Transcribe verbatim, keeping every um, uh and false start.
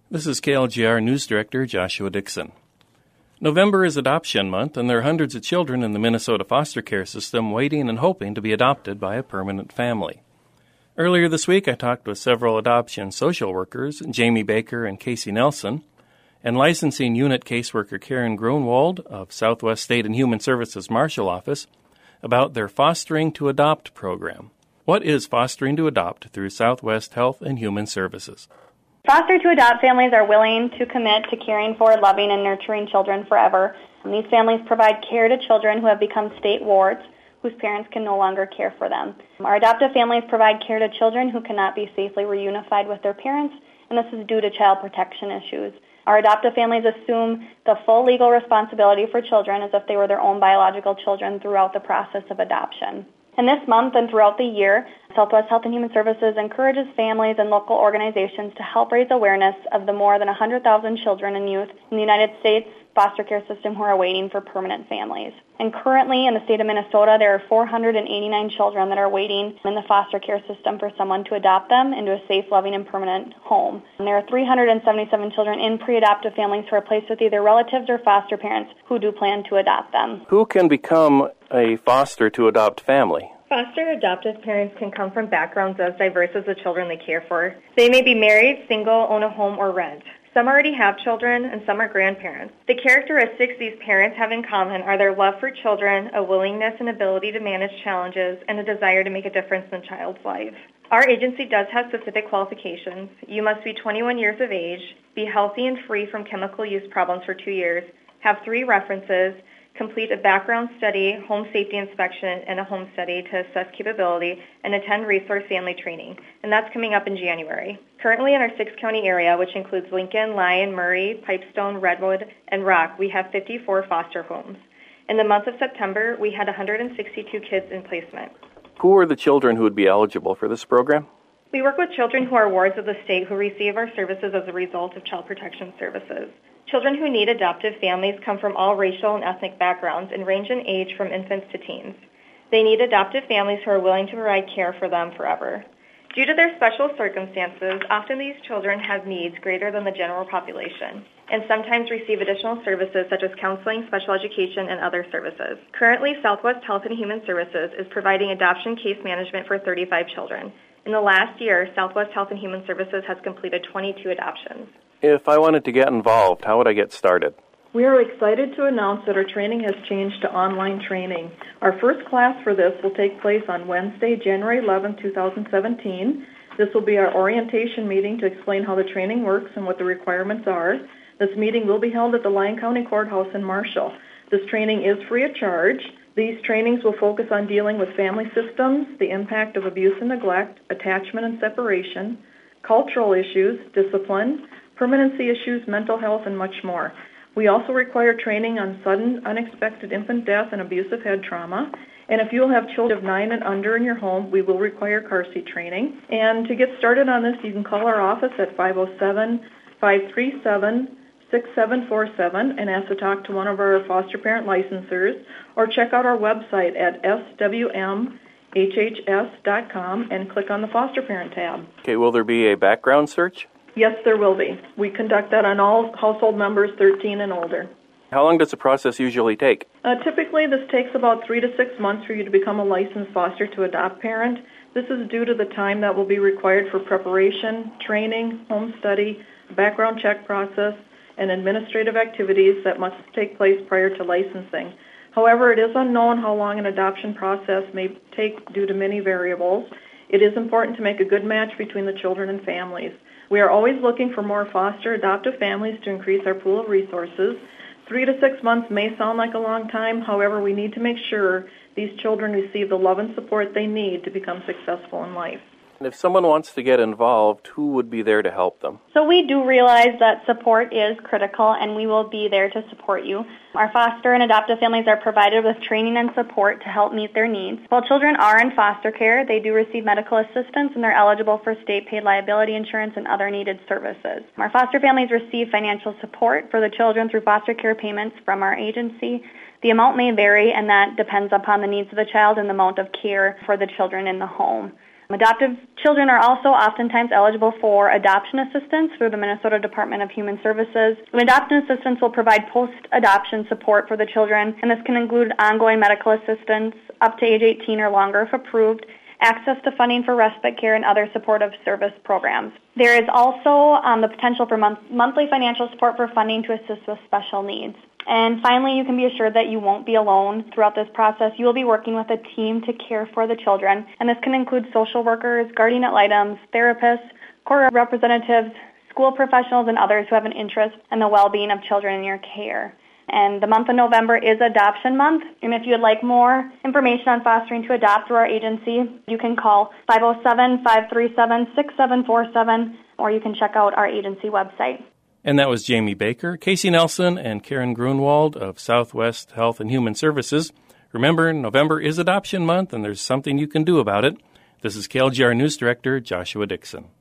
This is K L G R News Director Joshua Dixon. November is Adoption Month, and there are hundreds of children in the Minnesota foster care system waiting and hoping to be adopted by a permanent family. Earlier this week, I talked with several adoption social workers, Jamie Baker and Casey Nelson, and licensing unit caseworker Karen Grunwald of Southwest State and Human Services Marshal Office about their Fostering to Adopt program. What is Fostering to Adopt through Southwest Health and Human Services? Foster to adopt families are willing to commit to caring for, loving, and nurturing children forever. And these families provide care to children who have become state wards, whose parents can no longer care for them. Our adoptive families provide care to children who cannot be safely reunified with their parents, and this is due to child protection issues. Our adoptive families assume the full legal responsibility for children as if they were their own biological children throughout the process of adoption. And this month and throughout the year, Southwest Health and Human Services encourages families and local organizations to help raise awareness of the more than one hundred thousand children and youth in the United States foster care system who are waiting for permanent families. And currently in the state of Minnesota, there are four hundred eighty-nine children that are waiting in the foster care system for someone to adopt them into a safe, loving, and permanent home. And there are three hundred seventy-seven children in pre-adoptive families who are placed with either relatives or foster parents who do plan to adopt them. Who can become a foster to adopt family? Foster adoptive parents can come from backgrounds as diverse as the children they care for. They may be married, single, own a home, or rent. Some already have children, and some are grandparents. The characteristics these parents have in common are their love for children, a willingness and ability to manage challenges, and a desire to make a difference in a child's life. Our agency does have specific qualifications. You must be twenty-one years of age, be healthy and free from chemical use problems for two years, have three references, complete a background study, home safety inspection, and a home study to assess capability, and attend resource family training. And that's coming up in January. Currently in our six-county area, which includes Lincoln, Lyon, Murray, Pipestone, Redwood, and Rock, we have fifty-four foster homes. In the month of September, we had one hundred sixty-two kids in placement. Who are the children who would be eligible for this program? We work with children who are wards of the state who receive our services as a result of Child Protection Services. Children who need adoptive families come from all racial and ethnic backgrounds and range in age from infants to teens. They need adoptive families who are willing to provide care for them forever. Due to their special circumstances, often these children have needs greater than the general population and sometimes receive additional services such as counseling, special education, and other services. Currently, Southwest Health and Human Services is providing adoption case management for thirty-five children. In the last year, Southwest Health and Human Services has completed twenty-two adoptions. If I wanted to get involved, how would I get started? We are excited to announce that our training has changed to online training. Our first class for this will take place on Wednesday, January eleventh, twenty seventeen. This will be our orientation meeting to explain how the training works and what the requirements are. This meeting will be held at the Lyon County Courthouse in Marshall. This training is free of charge. These trainings will focus on dealing with family systems, the impact of abuse and neglect, attachment and separation, cultural issues, discipline, permanency issues, mental health, and much more. We also require training on sudden, unexpected infant death and abusive head trauma. And if you'll have children of nine and under in your home, we will require car seat training. And to get started on this, you can call our office at five oh seven, five three seven, six seven four seven and ask to talk to one of our foster parent licensors, or check out our website at s w m h h s dot com and click on the foster parent tab. Okay, will there be a background search? Yes, there will be. We conduct that on all household members thirteen and older. How long does the process usually take? Uh, typically, this takes about three to six months for you to become a licensed foster to adopt parent. This is due to the time that will be required for preparation, training, home study, background check process, and administrative activities that must take place prior to licensing. However, it is unknown how long an adoption process may take due to many variables. It is important to make a good match between the children and families. We are always looking for more foster adoptive families to increase our pool of resources. Three to six months may sound like a long time. However, we need to make sure these children receive the love and support they need to become successful in life. And if someone wants to get involved, who would be there to help them? So we do realize that support is critical, and we will be there to support you. Our foster and adoptive families are provided with training and support to help meet their needs. While children are in foster care, they do receive medical assistance, and they're eligible for state-paid liability insurance and other needed services. Our foster families receive financial support for the children through foster care payments from our agency. The amount may vary, and that depends upon the needs of the child and the amount of care for the children in the home. Adoptive children are also oftentimes eligible for adoption assistance through the Minnesota Department of Human Services. And adoption assistance will provide post-adoption support for the children, and this can include ongoing medical assistance up to age eighteen or longer if approved, access to funding for respite care, and other supportive service programs. There is also um, the potential for month- monthly financial support for funding to assist with special needs. And finally, you can be assured that you won't be alone throughout this process. You will be working with a team to care for the children, and this can include social workers, guardian ad litem, therapists, court representatives, school professionals, and others who have an interest in the well-being of children in your care. And the month of November is Adoption Month, and if you would like more information on fostering to adopt through our agency, you can call five oh seven, five three seven, six seven four seven, or you can check out our agency website. And that was Jamie Baker, Casey Nelson, and Karen Grunwald of Southwest Health and Human Services. Remember, November is Adoption Month, and there's something you can do about it. This is K L G R News Director Joshua Dixon.